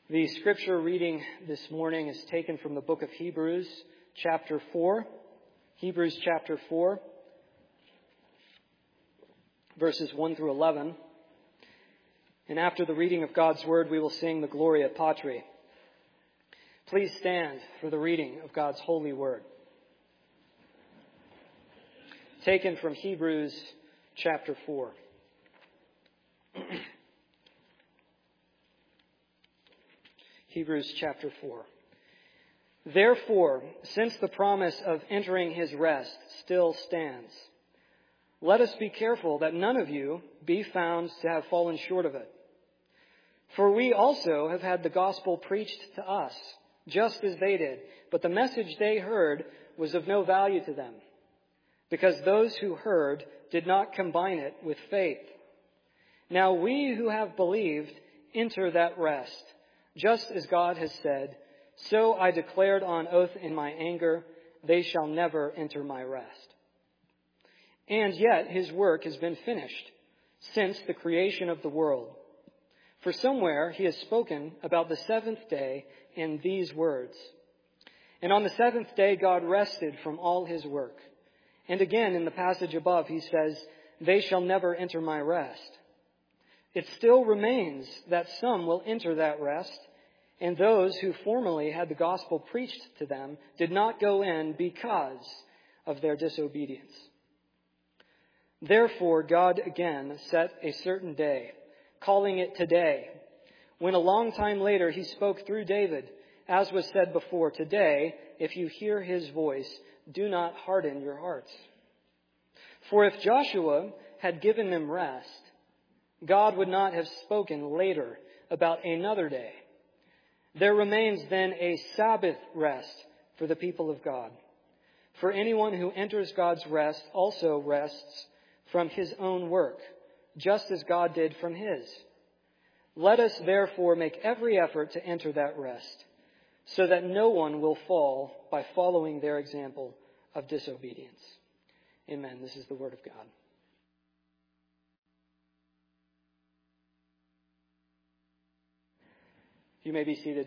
The scripture reading this morning is taken from the book of Hebrews, chapter 4. Hebrews chapter 4, verses 1 through 11. And after the reading of God's word, we will sing the Gloria Patri. Please stand for the reading of God's holy word. Taken from Hebrews chapter 4. Hebrews chapter 4. Therefore, since the promise of entering his rest still stands, let us be careful that none of you be found to have fallen short of it. For we also have had the gospel preached to us, just as they did, but the message they heard was of no value to them, because those who heard did not combine it with faith. Now we who have believed enter that rest, just as God has said, so I declared on oath in my anger, they shall never enter my rest. And yet his work has been finished since the creation of the world. For somewhere he has spoken about the seventh day in these words, and on the seventh day God rested from all his work. And again in the passage above he says, they shall never enter my rest. It still remains that some will enter that rest, and those who formerly had the gospel preached to them did not go in because of their disobedience. Therefore God again set a certain day, calling it today, when a long time later he spoke through David, as was said before, today, if you hear his voice, do not harden your hearts. For if Joshua had given them rest, God would not have spoken later about another day. There remains then a Sabbath rest for the people of God. For anyone who enters God's rest also rests from his own work, just as God did from his. Let us therefore make every effort to enter that rest, so that no one will fall by following their example of disobedience. Amen. This is the word of God. You may be seated.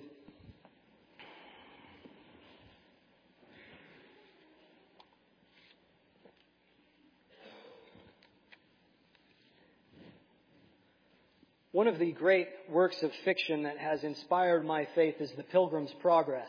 One of the great works of fiction that has inspired my faith is The Pilgrim's Progress.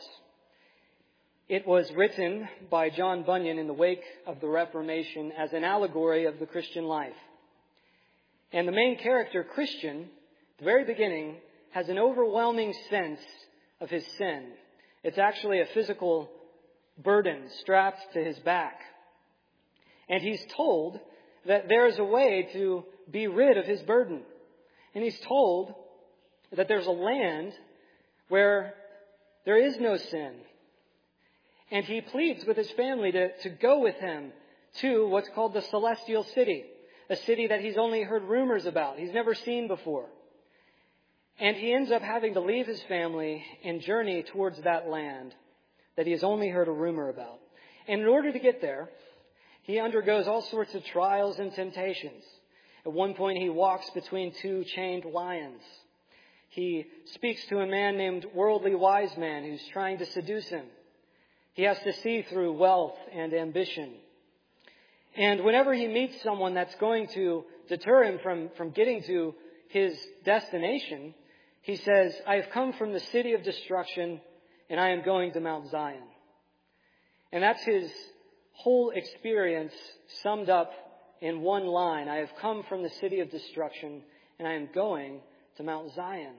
It was written by John Bunyan in the wake of the Reformation as an allegory of the Christian life. And the main character, Christian, at the very beginning, has an overwhelming sense of his sin. It's actually a physical burden strapped to his back. And he's told that there is a way to be rid of his burden. And he's told that there's a land where there is no sin. And he pleads with his family to go with him to what's called the Celestial City, a city that he's only heard rumors about, he's never seen before. And he ends up having to leave his family and journey towards that land that he has only heard a rumor about. And in order to get there, he undergoes all sorts of trials and temptations. At one point, he walks between two chained lions. He speaks to a man named Worldly Wise Man who's trying to seduce him. He has to see through wealth and ambition. And whenever he meets someone that's going to deter him from getting to his destination, he says, I have come from the city of destruction and I am going to Mount Zion. And that's his whole experience summed up in one line. I have come from the city of destruction and I am going to Mount Zion.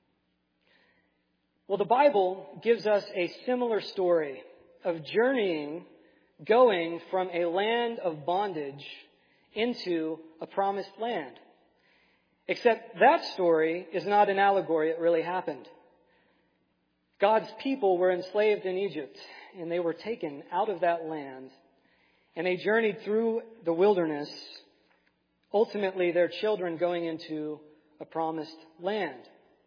Well, the Bible gives us a similar story of journeying, going from a land of bondage into a promised land. Except that story is not an allegory. It really happened. God's people were enslaved in Egypt, and they were taken out of that land, and they journeyed through the wilderness, ultimately their children going into a promised land.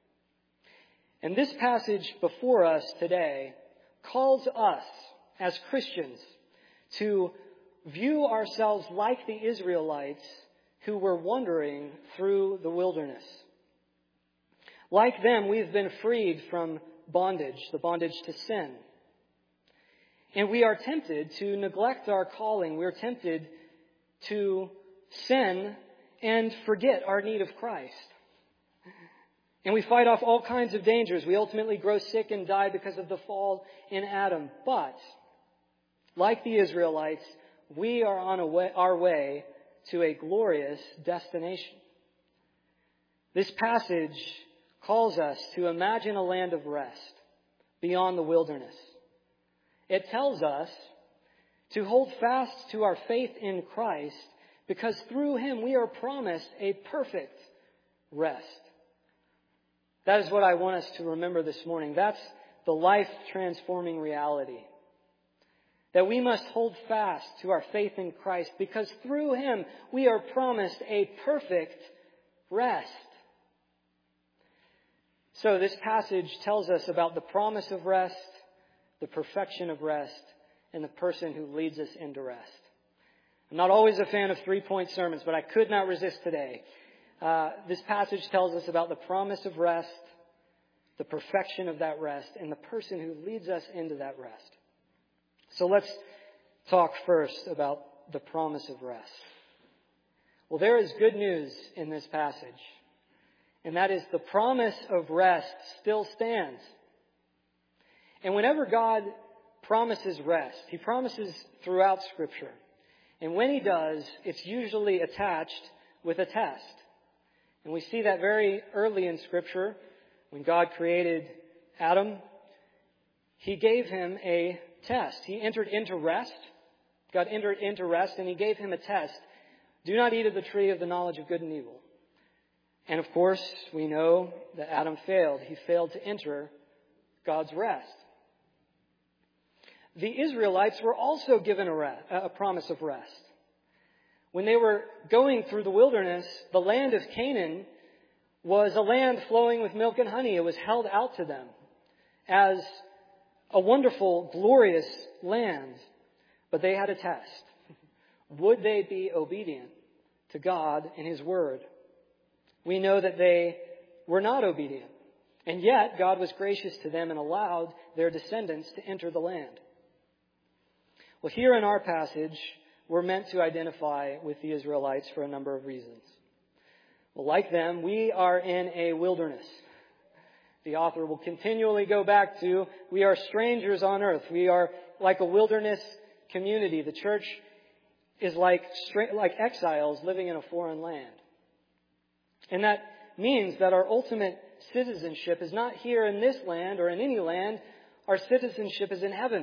And this passage before us today calls us as Christians to view ourselves like the Israelites who were wandering through the wilderness. Like them, we've been freed from bondage, the bondage to sin. And we are tempted to neglect our calling. We're tempted to sin and forget our need of Christ. And we fight off all kinds of dangers. We ultimately grow sick and die because of the fall in Adam. But, like the Israelites, we are on our way to a glorious destination. This passage calls us to imagine a land of rest beyond the wilderness. It tells us to hold fast to our faith in Christ because through Him we are promised a perfect rest. That is what I want us to remember this morning. That's the life-transforming reality. That we must hold fast to our faith in Christ because through Him we are promised a perfect rest. So this passage tells us about the promise of rest, the perfection of rest, and the person who leads us into rest. I'm not always a fan of three-point sermons, but I could not resist today. This passage tells us about the promise of rest, the perfection of that rest, and the person who leads us into that rest. So let's talk first about the promise of rest. Well, there is good news in this passage, and that is the promise of rest still stands. And whenever God promises rest, He promises throughout Scripture. And when He does, it's usually attached with a test. And we see that very early in Scripture. When God created Adam, He gave him a test. He entered into rest. God entered into rest and He gave him a test. Do not eat of the tree of the knowledge of good and evil. And of course, we know that Adam failed. He failed to enter God's rest. The Israelites were also given a promise of rest. When they were going through the wilderness, the land of Canaan was a land flowing with milk and honey. It was held out to them as a wonderful, glorious land. But they had a test. Would they be obedient to God and His Word? We know that they were not obedient. And yet, God was gracious to them and allowed their descendants to enter the land. Well, here in our passage, we're meant to identify with the Israelites for a number of reasons. Well, like them, we are in a wilderness. The author will continually go back to, we are strangers on earth. We are like a wilderness community. The church is like exiles living in a foreign land. And that means that our ultimate citizenship is not here in this land or in any land. Our citizenship is in heaven.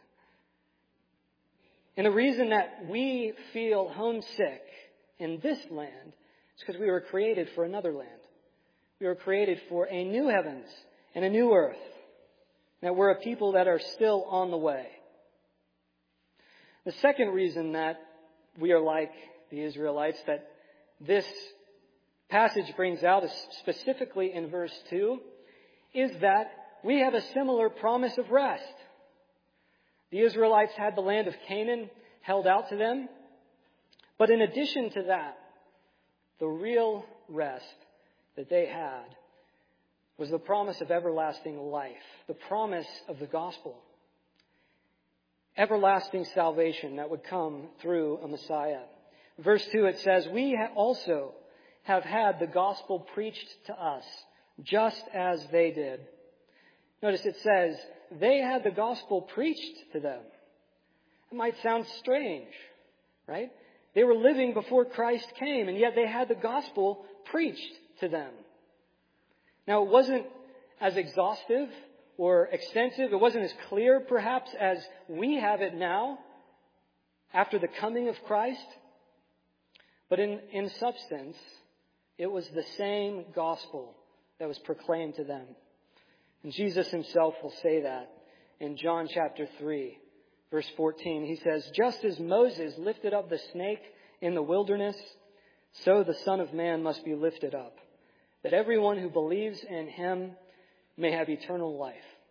And the reason that we feel homesick in this land is because we were created for another land. We were created for a new heavens and a new earth. That we're a people that are still on the way. The second reason that we are like the Israelites, that this passage brings out, specifically in verse 2, is that we have a similar promise of rest. The Israelites had the land of Canaan held out to them. But in addition to that, the real rest that they had was the promise of everlasting life, the promise of the gospel. Everlasting salvation that would come through a Messiah. Verse 2, it says, we also have had the gospel preached to us, just as they did. Notice it says, they had the gospel preached to them. It might sound strange, right? They were living before Christ came, and yet they had the gospel preached to them. Now, it wasn't as exhaustive or extensive. It wasn't as clear, perhaps, as we have it now after the coming of Christ. But in substance, it was the same gospel that was proclaimed to them. And Jesus Himself will say that in John chapter 3, verse 14. He says, just as Moses lifted up the snake in the wilderness, so the Son of Man must be lifted up, that everyone who believes in Him may have eternal life.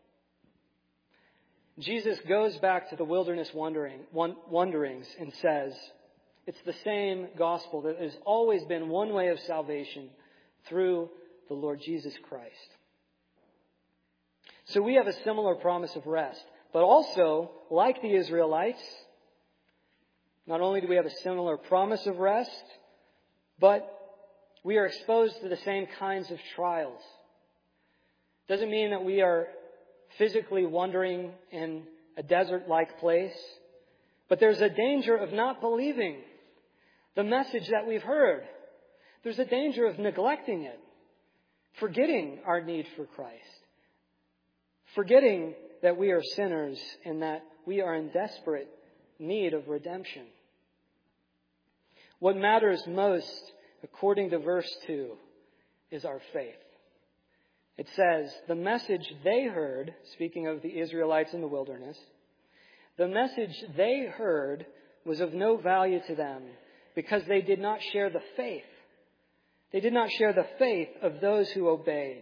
Jesus goes back to the wilderness wanderings and says, it's the same gospel that has always been one way of salvation through the Lord Jesus Christ. So we have a similar promise of rest. But also, like the Israelites, not only do we have a similar promise of rest, but we are exposed to the same kinds of trials. Doesn't mean that we are physically wandering in a desert-like place, but there's a danger of not believing the message that we've heard. There's a danger of neglecting it, forgetting our need for Christ, forgetting that we are sinners and that we are in desperate need of redemption. What matters most, according to verse 2, is our faith. It says, the message they heard, speaking of the Israelites in the wilderness, the message they heard was of no value to them because they did not share the faith. They did not share the faith of those who obeyed.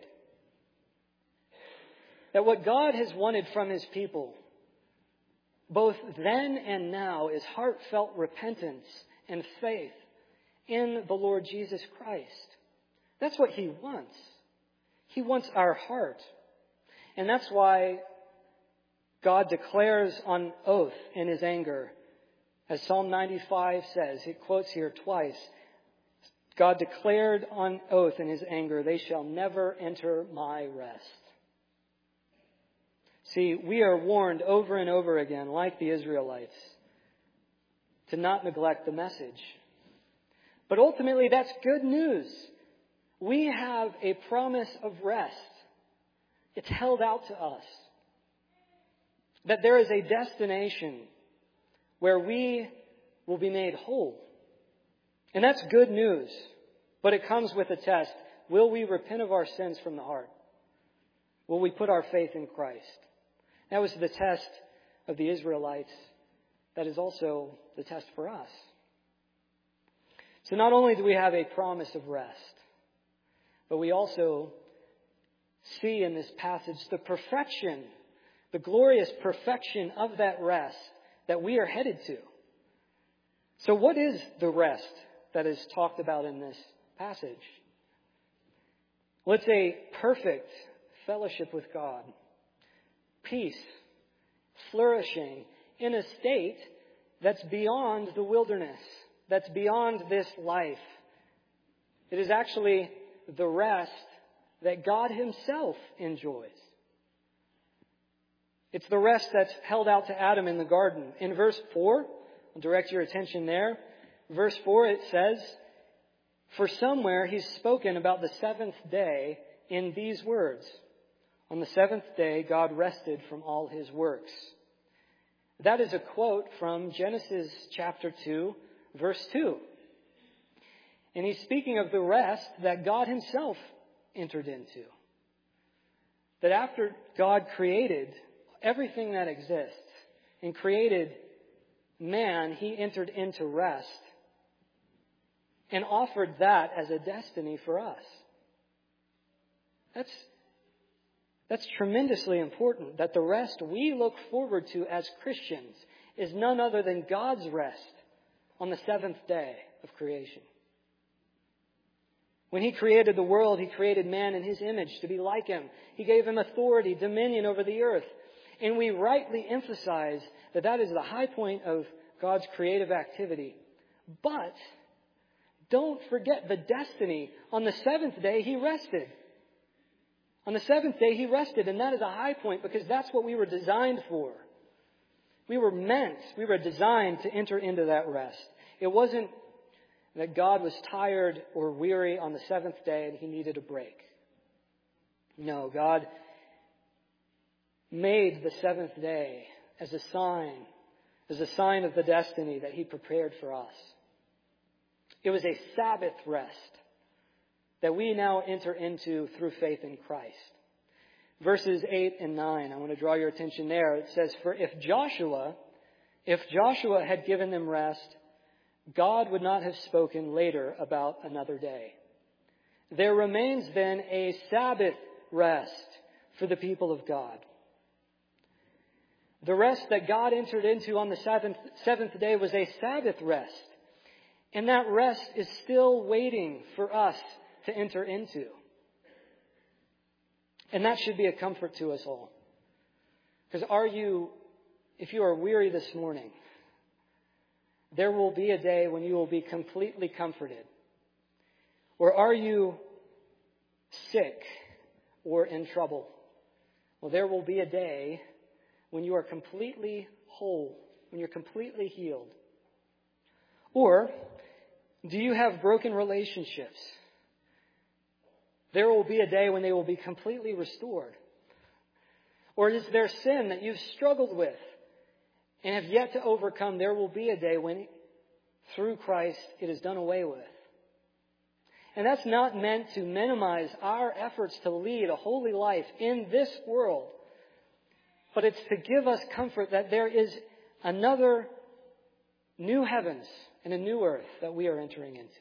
That what God has wanted from His people, both then and now, is heartfelt repentance and faith in the Lord Jesus Christ. That's what He wants. He wants our heart. And that's why God declares on oath in His anger. As Psalm 95 says, it quotes here twice, God declared on oath in His anger, they shall never enter my rest. See, we are warned over and over again, like the Israelites, to not neglect the message. But ultimately, that's good news. We have a promise of rest. It's held out to us. That there is a destination where we will be made whole. And that's good news. But it comes with a test. Will we repent of our sins from the heart? Will we put our faith in Christ? That was the test of the Israelites. That is also the test for us. So not only do we have a promise of rest, but we also see in this passage the perfection, the glorious perfection of that rest that we are headed to. So what is the rest that is talked about in this passage? Well, it's a perfect fellowship with God. Peace, flourishing in a state that's beyond the wilderness, that's beyond this life. It is actually the rest that God Himself enjoys. It's the rest that's held out to Adam in the garden. In verse 4, I'll direct your attention there. Verse 4, it says, for somewhere He's spoken about the seventh day in these words. On the seventh day, God rested from all His works. That is a quote from Genesis chapter 2, verse 2. And He's speaking of the rest that God Himself entered into. That after God created everything that exists and created man, He entered into rest and offered that as a destiny for us. That's tremendously important, that the rest we look forward to as Christians is none other than God's rest on the seventh day of creation. When He created the world, He created man in His image to be like Him. He gave him authority, dominion over the earth. And we rightly emphasize that that is the high point of God's creative activity. But don't forget the destiny. On the seventh day, He rested. On the seventh day, He rested, and that is a high point because that's what we were designed for. We were designed to enter into that rest. It wasn't that God was tired or weary on the seventh day and He needed a break. No, God made the seventh day as a sign of the destiny that He prepared for us. It was a Sabbath rest that we now enter into through faith in Christ. Verses 8 and 9, I want to draw your attention there. It says, for if Joshua had given them rest, God would not have spoken later about another day. There remains then a Sabbath rest for the people of God. The rest that God entered into on the seventh day was a Sabbath rest. And that rest is still waiting for us to enter into. And that should be a comfort to us all. Because if you are weary this morning, there will be a day when you will be completely comforted. Or are you sick or in trouble? Well, there will be a day when you are completely whole, when you're completely healed. Or do you have broken relationships? There will be a day when they will be completely restored. Or is there sin that you've struggled with and have yet to overcome? There will be a day when, through Christ, it is done away with. And that's not meant to minimize our efforts to lead a holy life in this world. But it's to give us comfort that there is another new heavens and a new earth that we are entering into.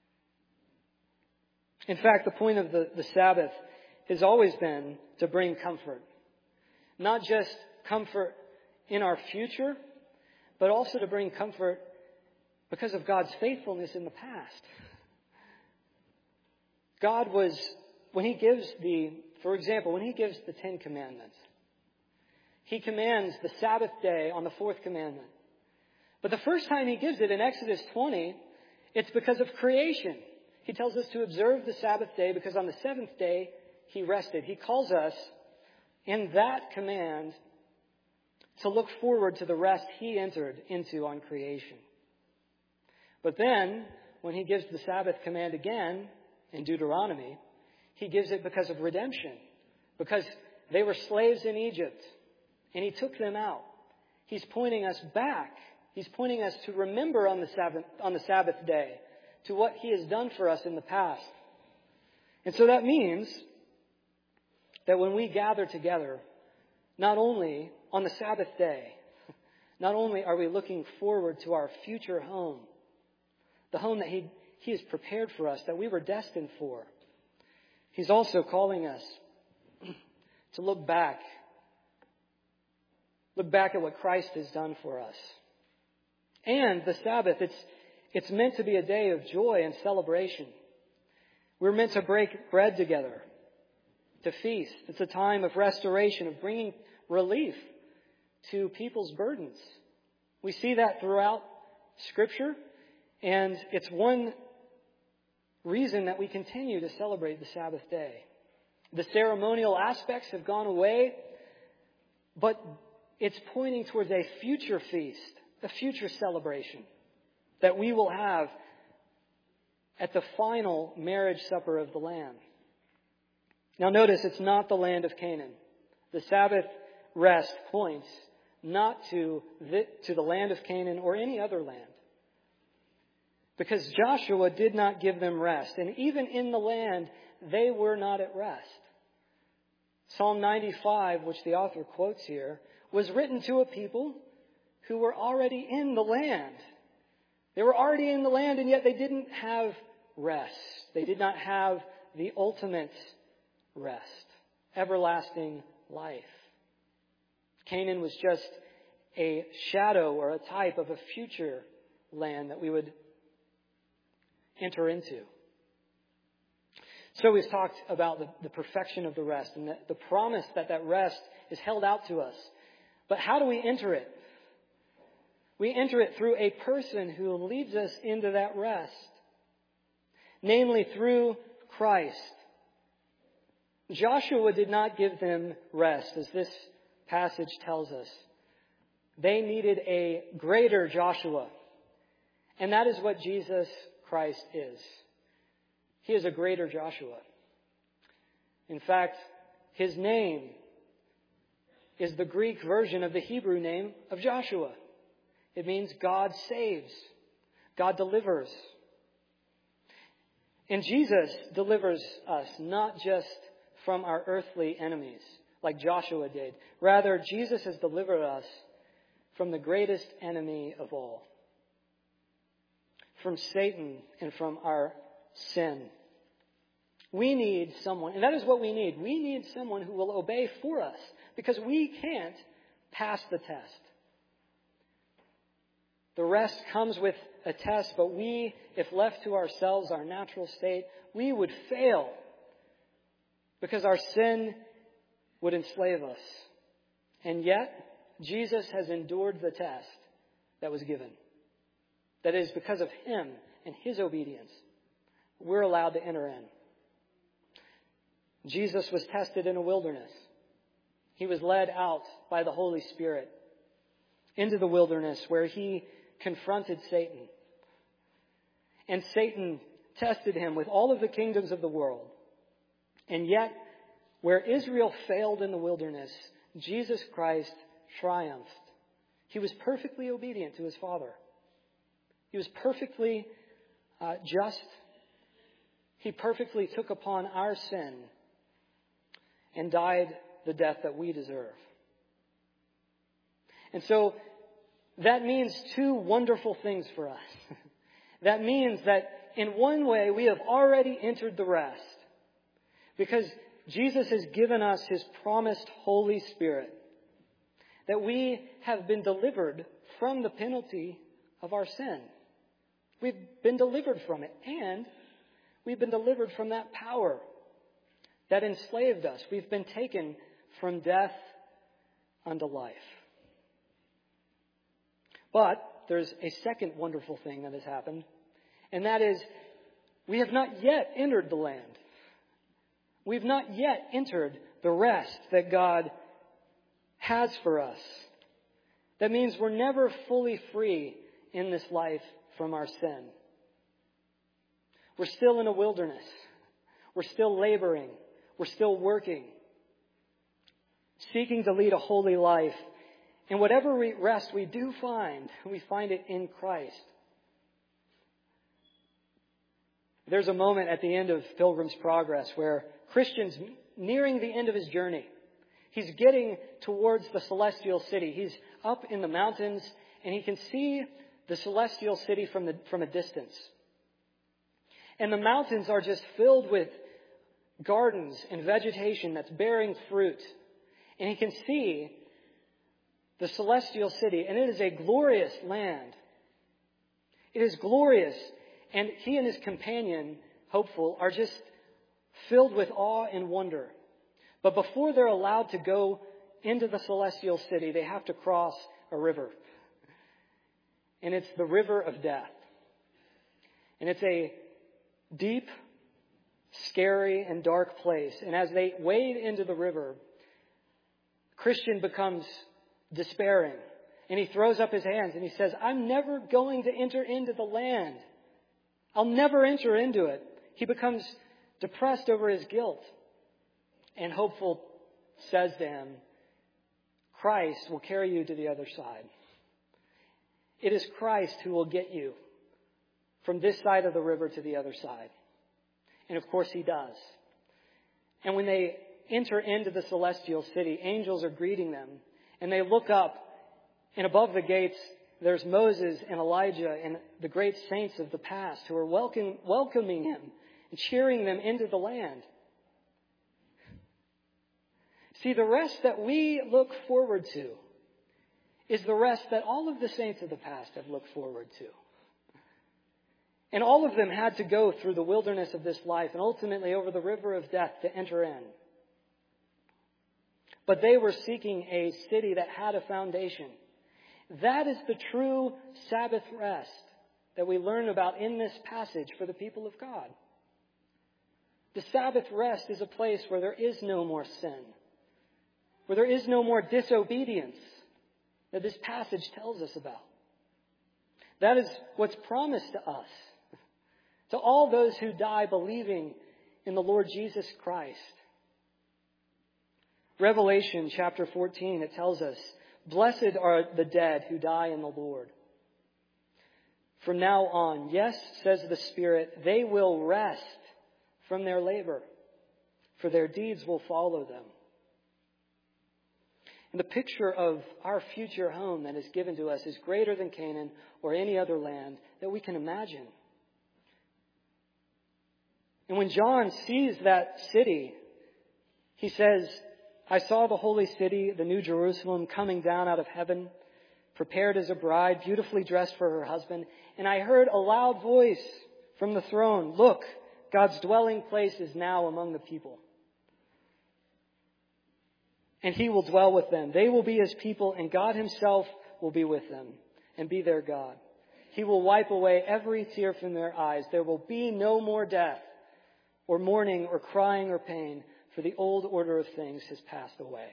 In fact, the point of the Sabbath has always been to bring comfort. Not just comfort in our future, but also to bring comfort because of God's faithfulness in the past. God was, when He gives the Ten Commandments, He commands the Sabbath day on the fourth commandment. But the first time He gives it in Exodus 20, it's because of creation. He tells us to observe the Sabbath day because on the seventh day He rested. He calls us in that command to look forward to the rest He entered into on creation. But then, when He gives the Sabbath command again in Deuteronomy, He gives it because of redemption. Because they were slaves in Egypt, and He took them out. He's pointing us back. He's pointing us to remember on the Sabbath day to what He has done for us in the past. And so that means that when we gather together, not only on the Sabbath day, not only are we looking forward to our future home, the home that He has prepared for us, that we were destined for, He's also calling us to look back at what Christ has done for us. And the Sabbath, it's meant to be a day of joy and celebration. We're meant to break bread together, to feast. It's a time of restoration, of bringing relief to people's burdens. We see that throughout Scripture, and it's one reason that we continue to celebrate the Sabbath day. The ceremonial aspects have gone away, but it's pointing towards a future feast, a future celebration that we will have at the final marriage supper of the Lamb. Now notice, it's not the land of Canaan. The Sabbath rest points not to the land of Canaan or any other land. Because Joshua did not give them rest. And even in the land, they were not at rest. Psalm 95, which the author quotes here, was written to a people who were already in the land. They were already in the land, and yet they didn't have rest. They did not have the ultimate rest, everlasting life. Canaan was just a shadow or a type of a future land that we would enter into. So we've talked about the perfection of the rest and the promise that rest is held out to us. But how do we enter it? We enter it through a person who leads us into that rest. Namely, through Christ. Joshua did not give them rest, as this passage tells us. They needed a greater Joshua. And that is what Jesus Christ is. He is a greater Joshua. In fact, His name is the Greek version of the Hebrew name of Joshua. It means God saves. God delivers. And Jesus delivers us not just from our earthly enemies, like Joshua did. Rather, Jesus has delivered us from the greatest enemy of all. From Satan and from our sin. We need someone, and that is what we need. We need someone who will obey for us, because we can't pass the test. The rest comes with a test, but we, if left to ourselves, our natural state, we would fail. Because our sin would enslave us. And yet, Jesus has endured the test that was given. That is, because of Him and His obedience, we're allowed to enter in. Jesus was tested in a wilderness. He was led out by the Holy Spirit into the wilderness where He confronted Satan. And Satan tested Him with all of the kingdoms of the world. And yet, where Israel failed in the wilderness, Jesus Christ triumphed. He was perfectly obedient to His Father. He was perfectly just. He perfectly took upon our sin and died the death that we deserve. And so that means two wonderful things for us. That means that in one way we have already entered the rest, because Jesus has given us His promised Holy Spirit, that we have been delivered from the penalty of our sin. We've been delivered from it, and we've been delivered from that power that enslaved us. We've been taken from death unto life. But there's a second wonderful thing that has happened, and that is we have not yet entered the land. We've not yet entered the rest that God has for us. That means we're never fully free in this life from our sin. We're still in a wilderness. We're still laboring. We're still working, seeking to lead a holy life. And whatever rest we do find, we find it in Christ. There's a moment at the end of Pilgrim's Progress where Christian's nearing the end of his journey. He's getting towards the celestial city. He's up in the mountains and he can see the celestial city from a distance. And the mountains are just filled with gardens and vegetation that's bearing fruit. And he can see the celestial city, and it is a glorious land. It is glorious. And he and his companion, Hopeful, are just filled with awe and wonder. But before they're allowed to go into the celestial city, they have to cross a river. And it's the river of death. And it's a deep, scary, and dark place. And as they wade into the river, Christian becomes despairing. And he throws up his hands and he says, I'm never going to enter into the land. I'll never enter into it. He becomes depressed over his guilt. And Hopeful says to him, Christ will carry you to the other side. It is Christ who will get you from this side of the river to the other side. And of course He does. And when they enter into the celestial city, angels are greeting them. And they look up, and above the gates, there's Moses and Elijah and the great saints of the past who are welcoming him and cheering them into the land. See, the rest that we look forward to is the rest that all of the saints of the past have looked forward to. And all of them had to go through the wilderness of this life and ultimately over the river of death to enter in. But they were seeking a city that had a foundation. That is the true Sabbath rest that we learn about in this passage for the people of God. The Sabbath rest is a place where there is no more sin, where there is no more disobedience that this passage tells us about. That is what's promised to us, to all those who die believing in the Lord Jesus Christ. Revelation chapter 14, it tells us, blessed are the dead who die in the Lord. From now on, yes, says the Spirit, they will rest from their labor, for their deeds will follow them. And the picture of our future home that is given to us is greater than Canaan or any other land that we can imagine. And when John sees that city, he says, I saw the holy city, the new Jerusalem, coming down out of heaven, prepared as a bride, beautifully dressed for her husband. And I heard a loud voice from the throne, look, God's dwelling place is now among the people. and he will dwell with them. They will be his people, and God himself will be with them and be their God. He will wipe away every tear from their eyes. There will be no more death or mourning or crying or pain, for the old order of things has passed away.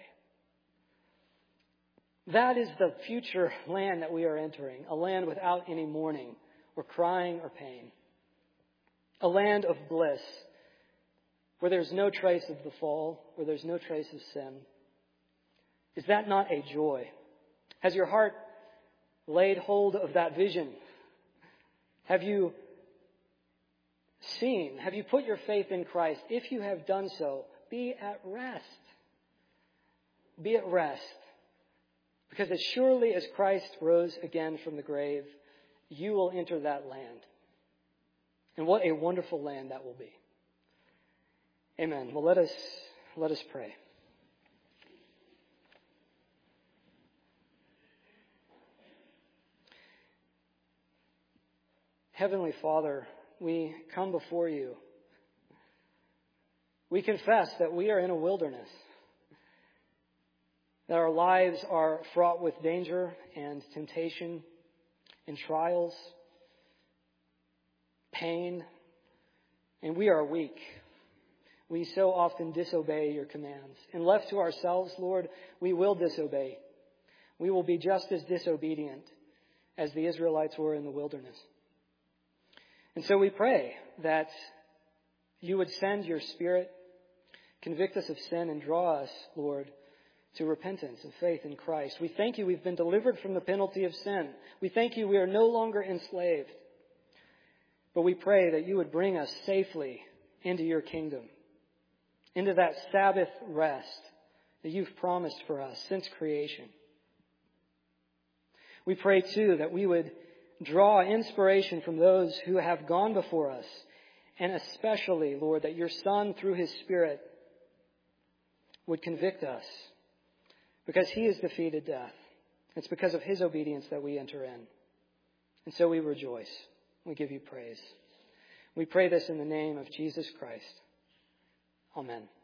That is the future land that we are entering, a land without any mourning or crying or pain. A land of bliss, where there's no trace of the fall, where there's no trace of sin. Is that not a joy? Has your heart laid hold of that vision? Have you seen? Have you put your faith in Christ? If you have done so, be at rest. Be at rest. Because as surely as Christ rose again from the grave, you will enter that land. And what a wonderful land that will be. Amen. Well, let us pray. Heavenly Father, we come before you. We confess that we are in a wilderness, that our lives are fraught with danger and temptation and trials, pain, and we are weak. We so often disobey your commands. And left to ourselves, Lord, we will disobey. We will be just as disobedient as the Israelites were in the wilderness. And so we pray that you would send your Spirit, convict us of sin, and draw us, Lord, to repentance and faith in Christ. We thank you we've been delivered from the penalty of sin. We thank you we are no longer enslaved. But we pray that you would bring us safely into your kingdom, into that Sabbath rest that you've promised for us since creation. We pray, too, that we would draw inspiration from those who have gone before us, and especially, Lord, that your Son, through his Spirit, would convict us because he has defeated death. It's because of his obedience that we enter in. And so we rejoice. We give you praise. We pray this in the name of Jesus Christ. Amen.